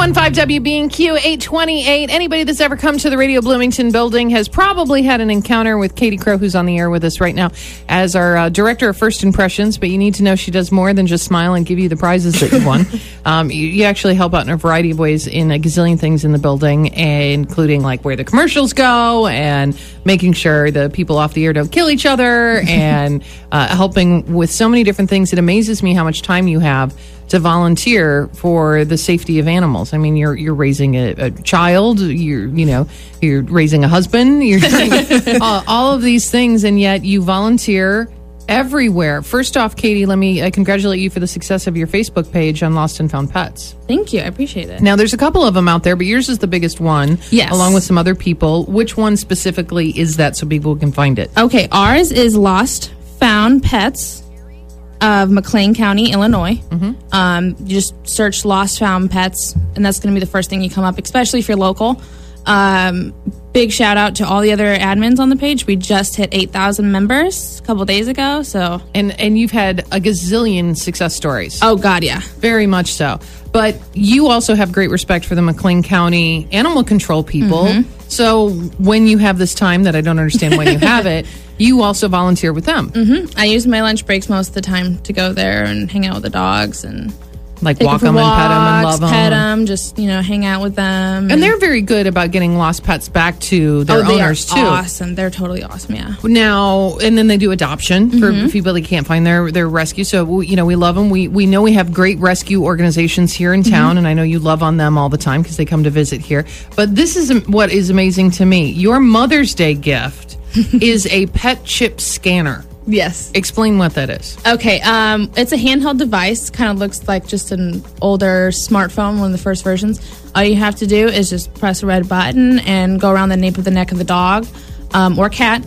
101.5 WBNQ 828. Anybody that's ever come to the Radio Bloomington building has probably had an encounter with Katie Crow, who's on the air with us right now as our director of First Impressions. But you need to know she does more than just smile and give you the prizes that you won. You actually help out in a variety of ways in a gazillion things in the building, including like where the commercials go and making sure the people off the air don't kill each other and helping with so many different things. It amazes me how much time you have to volunteer for the safety of animals. I mean, you're raising a child, you're raising a husband, you're doing all of these things, and yet you volunteer everywhere. First off, Katie, let me congratulate you for the success of your Facebook page on Lost and Found Pets. Thank you. I appreciate it. Now, there's a couple of them out there, but yours is the biggest one. Yes. Along with some other people. Which one specifically is that so people can find it? Okay, ours is Lost Found Pets of McLean County, Illinois. You just search Lost Found Pets, and that's going to be the first thing you come up, especially if you're local. Big shout out to all the other admins on the page. We just hit 8,000 members a couple days ago. So and you've had a gazillion success stories. Oh God, yeah, very much so. But you also have great respect for the McLean County animal control people. So when you have this time that I don't understand when you have it, you also volunteer with them. I use my lunch breaks most of the time to go there and hang out with the dogs and like walk them and pet them and love them. Pet them, just hang out with them. And they're very good about getting lost pets back to their owners too. Awesome, they're totally awesome. Yeah. Now, and then they do adoption for people that can't find their rescue. So we love them. We know we have great rescue organizations here in town, and I know you love on them all the time because they come to visit here. But this is what is amazing to me. Your Mother's Day gift is a pet chip scanner. Yes. Explain what that is. Okay. It's a handheld device. Kind of looks like just an older smartphone, one of the first versions. All you have to do is just press a red button and go around the nape of the neck of the dog or cat,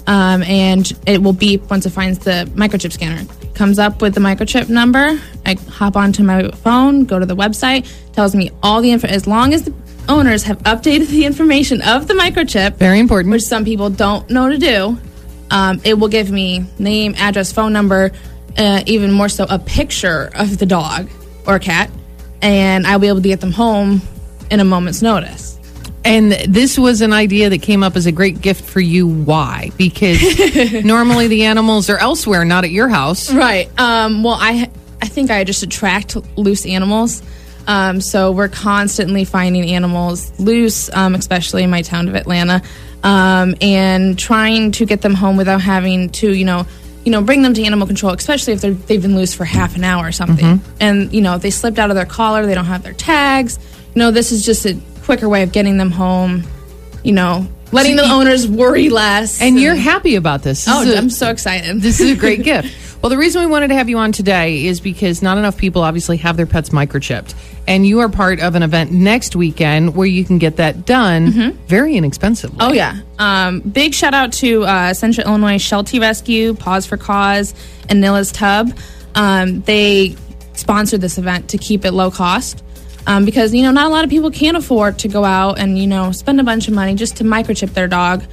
and it will beep once it finds the microchip scanner. It comes up with the microchip number. I hop onto my phone, go to the website, tells me all the info. As long as the owners have updated the information of the microchip, very important, which some people don't know to do. It will give me name, address, phone number, even more so a picture of the dog or cat, and I'll be able to get them home in a moment's notice. And this was an idea that came up as a great gift for you. Why? Because normally the animals are elsewhere, not at your house. Right. Well, I think I just attract loose animals. So we're constantly finding animals loose, especially in my town of Atlanta. And trying to get them home without having to, bring them to animal control, especially if they've been loose for half an hour or something. And, they slipped out of their collar, they don't have their tags. This is just a quicker way of getting them home, letting the owners worry less. And you're happy about this. I'm so excited. This is a great gift. Well, the reason we wanted to have you on today is because not enough people obviously have their pets microchipped. And you are part of an event next weekend where you can get that done very inexpensively. Oh, yeah. Big shout out to Central Illinois Sheltie Rescue, Paws for Cause, and Nilla's Tub. They sponsored this event to keep it low cost. Because, not a lot of people can afford to go out and, spend a bunch of money just to microchip their dog.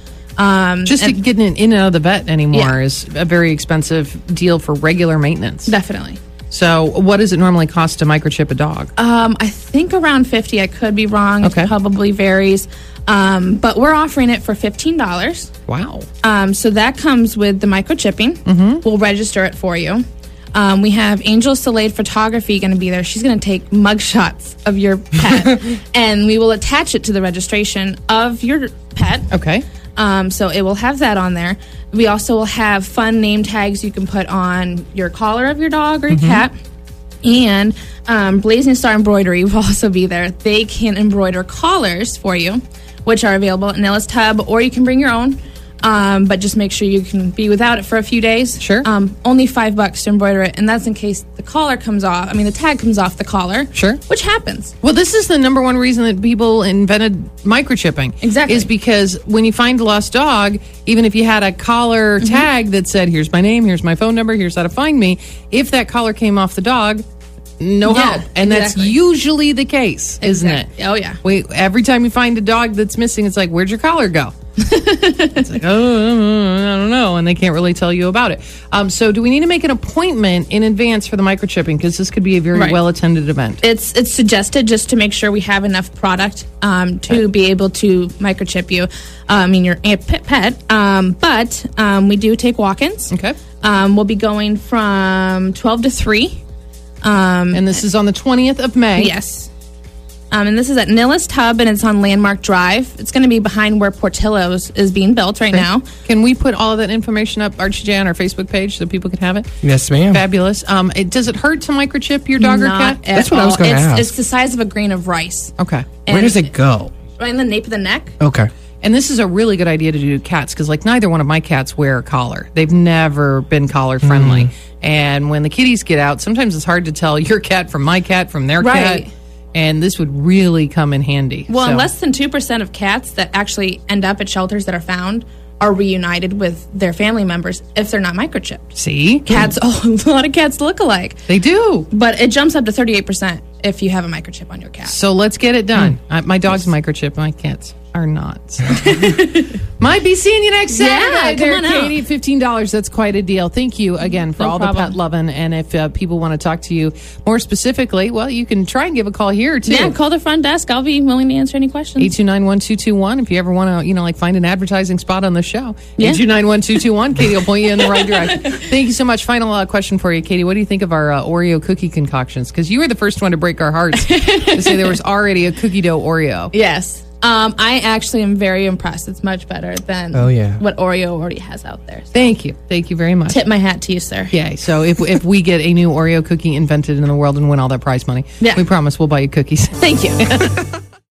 To get in and out of the vet anymore is a very expensive deal for regular maintenance. Definitely. So what does it normally cost to microchip a dog? I think around $50. I could be wrong. Okay. It probably varies. But we're offering it for $15. Wow. So that comes with the microchipping. We'll register it for you. We have Angel Salade Photography going to be there. She's going to take mugshots of your pet, and we will attach it to the registration of your pet. Okay. So it will have that on there. We also will have fun name tags you can put on your collar of your dog or your cat. And Blazing Star Embroidery will also be there. They can embroider collars for you, which are available at Nilla's Tub, or you can bring your own. But just make sure you can be without it for a few days. Sure. Only $5 to embroider it, and that's in case the collar comes off. The tag comes off the collar. Sure. Which happens. Well, this is the number one reason that people invented microchipping. Exactly. Is because when you find a lost dog, even if you had a collar tag that said, here's my name, here's my phone number, here's how to find me, if that collar came off the dog, no help. And that's usually the case, isn't it? Oh, yeah. Every time you find a dog that's missing, it's like, where'd your collar go? It's like, oh, I don't know, and they can't really tell you about it. So do we need to make an appointment in advance for the microchipping? Because this could be a very well-attended event. It's suggested just to make sure we have enough product to be able to microchip you, your pet. But we do take walk-ins. Okay. We'll be going from 12 to 3. And this is on the 20th of May. Yes. And this is at Nillis Tub, and it's on Landmark Drive. It's going to be behind where Portillo's is being built right now. Can we put all of that information up, Archie J, on our Facebook page so people can have it? Yes, ma'am. Fabulous. Does it hurt to microchip your dog or cat? That's what I was going to ask. It's the size of a grain of rice. Okay. Where does it go? Right in the nape of the neck. Okay. And this is a really good idea to do cats because, neither one of my cats wear a collar. They've never been collar friendly. And when the kitties get out, sometimes it's hard to tell your cat from my cat from their cat. And this would really come in handy. Well, and less than 2% of cats that actually end up at shelters that are found are reunited with their family members if they're not microchipped. See? Cats, a lot of cats look alike. They do. But it jumps up to 38% if you have a microchip on your cat. So let's get it done. My dog's microchipped. My cat's are not. So. Might be seeing you next Saturday. Come on out. Katie, $15. That's quite a deal. Thank you again for all the pet loving. And if people want to talk to you more specifically, well, you can try and give a call here too. Yeah, call the front desk. I'll be willing to answer any questions. 829-1221. If you ever want to, find an advertising spot on the show. 829-1221. Katie will point you in the right direction. Thank you so much. Final question for you, Katie. What do you think of our Oreo cookie concoctions? Because you were the first one to break our hearts to say there was already a cookie dough Oreo. Yes. I actually am very impressed. It's much better than what Oreo already has out there. So. Thank you. Thank you very much. Tip my hat to you, sir. Yeah, so if we get a new Oreo cookie invented in the world and win all that prize money, we promise we'll buy you cookies. Thank you.